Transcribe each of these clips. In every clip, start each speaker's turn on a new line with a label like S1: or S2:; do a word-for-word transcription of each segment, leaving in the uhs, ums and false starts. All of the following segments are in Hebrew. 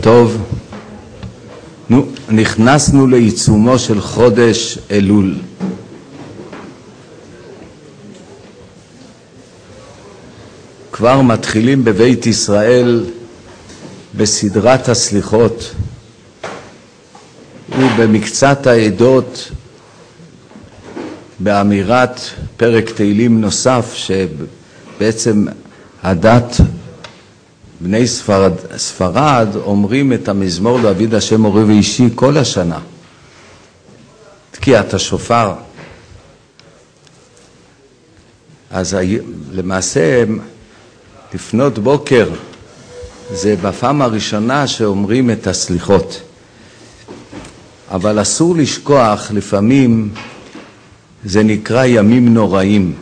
S1: טוב. נו, נכנסנו לעיצומו של חודש אלול. כבר מתחילים בבית ישראל בסדרת הסליחות ובמקצת העדות באמירת פרק תהילים נוסף, שבעצם הדת בני ספרד, ספרד אומרים את המזמור לעביד השם מורי ואישי כל השנה, תקיעת השופר. אז למעשה לפנות בוקר זה בפעם הראשונה שאומרים את הסליחות, אבל אסור לשכוח, לפעמים זה נקרא ימים נוראים.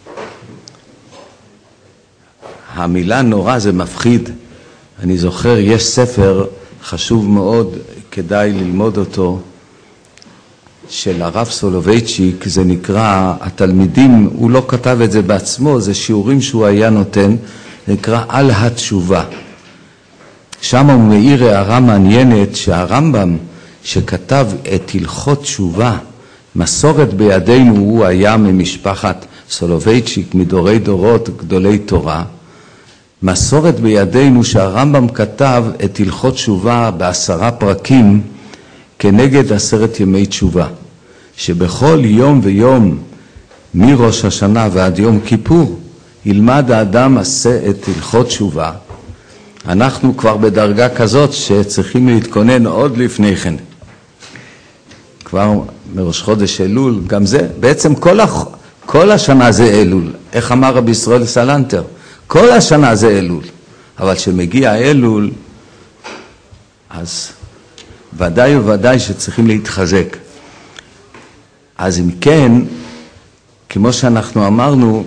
S1: המילה נורא זה מפחיד. אני זוכר, יש ספר חשוב מאוד, כדאי ללמוד אותו, של הרב סולובייצ'יק, זה נקרא, התלמידים, הוא לא כתב את זה בעצמו, זה שיעורים שהוא היה נותן, נקרא על התשובה. שם הוא מאיר הערה מעניינת שהרמב"ם שכתב את הלכות תשובה, מסורת בידינו, הוא היה ממשפחת סולובייצ'יק, מדורי דורות, גדולי תורה. מסורת בידינו שהרמב"ם כתב את הלכות תשובה בעשרה פרקים כנגד עשרת ימי תשובה, שבכל יום ויום מראש השנה ועד יום כיפור ילמד האדם עשה את הלכות תשובה. אנחנו כבר בדרגה כזאת שצריכים להתכונן עוד לפני כן, כבר מראש חודש אלול. גם זה בעצם כל, הח... כל השנה זה אלול. איך אמר רבי ישראל סלנטר? כל השנה זה אלול, אבל שמגיע אלול אז ודאי וודאי שצריכים להתחזק. אז אם כן, כמו שאנחנו אמרנו,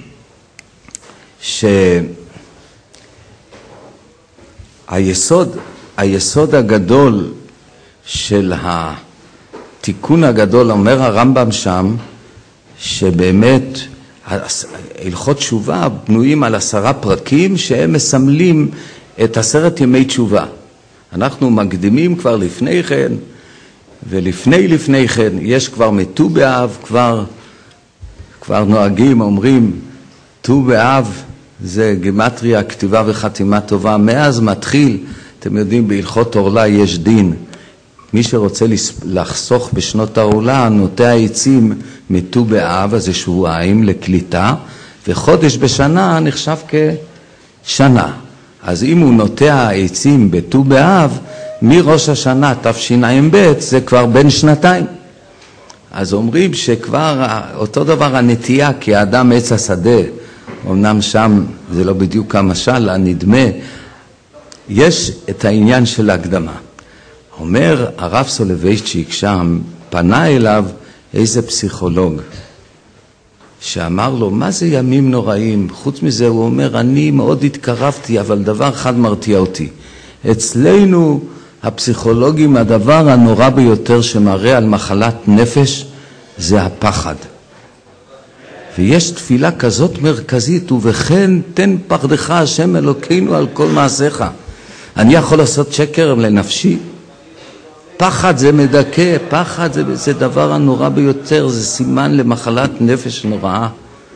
S1: שהיסוד היסוד הגדול של התיקון הגדול, אומר הרמב"ם שם, שבאמת הלכות תשובה בנויים על עשרה פרקים שהם מסמלים את עשרת ימי תשובה. אנחנו מקדימים כבר לפני כן, ולפני לפני כן יש כבר מט"ו באב, כבר, כבר נוהגים, אומרים, ט"ו באב זה גימטריה, כתיבה וחתימה טובה. מאז מתחיל, אתם יודעים, בהלכות עורלה יש דין. מי שרוצה לחסוך בשנות העורלה, נוטע עצים מט"ו באב, אז זה שבועיים לקליטה, וחודש בשנה נחשב כשנה. אז אם הוא נוטע עצים בט"ו באב, מראש השנה תשע"ב זה כבר בין שנתיים. אז אומרים שכבר אותו דבר הנטייה, כי האדם עץ השדה, אמנם שם זה לא בדיוק המשל, הנדמה, יש את העניין של ההקדמה. אומר הרב סולובייצ'יק שם, פנה אליו איזה פסיכולוג, שאמר לו, מה זה ימים נוראים? חוץ מזה הוא אומר, אני מאוד התקרבתי, אבל דבר אחד מרתיע אותי. אצלנו הפסיכולוגים, הדבר הנורא ביותר שמראה על מחלת נפש, זה הפחד. ויש תפילה כזאת מרכזית, ובכן תן פחדך השם אלוקינו על כל מעשיך. אני יכול לעשות שקר לנפשי? פחד זה מדכא, פחד זה, זה דבר הנורא ביותר, זה סימן למחלת נפש נוראה.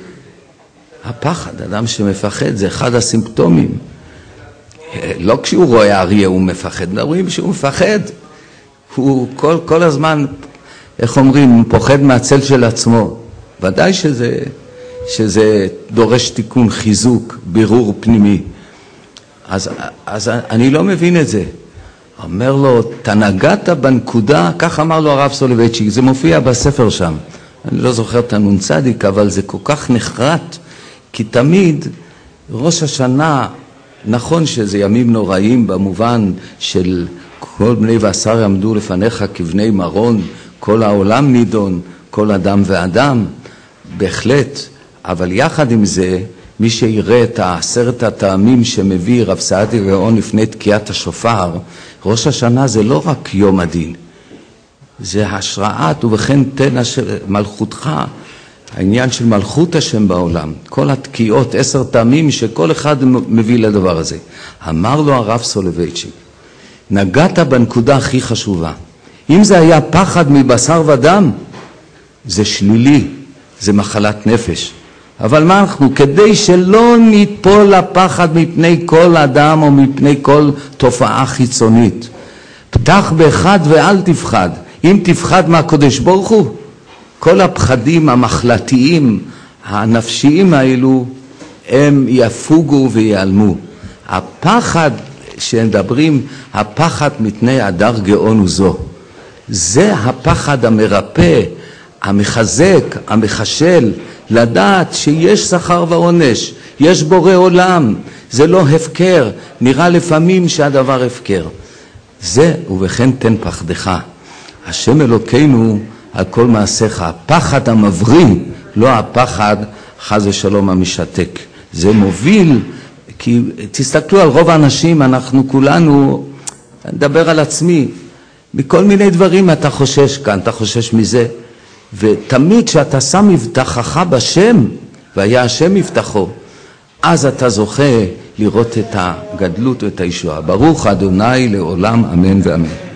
S1: הפחד, אדם שמפחד, זה אחד הסימפטומים. לא כשהוא רואה אריה הוא מפחד, מדברים שהוא מפחד. הוא כל, כל הזמן, איך אומרים, פוחד מהצל של עצמו. ודאי שזה, שזה דורש תיקון, חיזוק, בירור פנימי. אז, אז אני לא מבין את זה. אומר לו, תנגעת בנקודה, כך אמר לו הרב סולובייצ'יק, זה מופיע בספר שם. אני לא זוכר את הנון צדיק, אבל זה כל כך נחרט, כי תמיד ראש השנה, נכון שזה ימים נוראים במובן של כל בני ועשר יעמדו לפניך כבני מרון, כל העולם נידון, כל אדם ואדם, בהחלט, אבל יחד עם זה, מי שיראה את עשרת הטעמים שמביא רב סעדיה גאון לפני תקיעת השופר, ראש השנה זה לא רק יום הדין, זה השראת ובכן תן מלכותך, העניין של מלכות השם בעולם, כל התקיעות, עשר טעמים שכל אחד מביא לדבר הזה. אמר לו הרב סולובייצ'יק, נגעת בנקודה הכי חשובה. אם זה היה פחד מבשר ודם, זה שלילי, זה מחלת נפש. אבל מה אנחנו? כדי שלא ניפול לפחד מפני כל אדם או מפני כל תופעה חיצונית. פתח באחד ואל תפחד. אם תפחד מהקדוש ברוך הוא, כל הפחדים המחלתיים, הנפשיים האלו, הם יפוגו ויעלמו. הפחד שמדברים, הפחד מפני הדר גאון וזו. זה הפחד המרפא, המחזק, המחשל, לדעת שיש שכר ועונש, יש בורא עולם, זה לא הפקר, נראה לפעמים שהדבר הפקר. זה ובכן תן פחדך, השם אלוקינו על כל מעשיך, הפחד המבריא, לא הפחד חס ושלום המשתק. זה מוביל, כי תסתכלו על רוב האנשים, אנחנו כולנו, נדבר על עצמי, מכל מיני דברים אתה חושש כאן, אתה חושש מזה, ותמיד שאתה שם מבטחך בשם, והיה השם מבטחו, אז אתה זוכה לראות את הגדלות ואת הישועה. ברוך אדוני לעולם, אמן ואמן.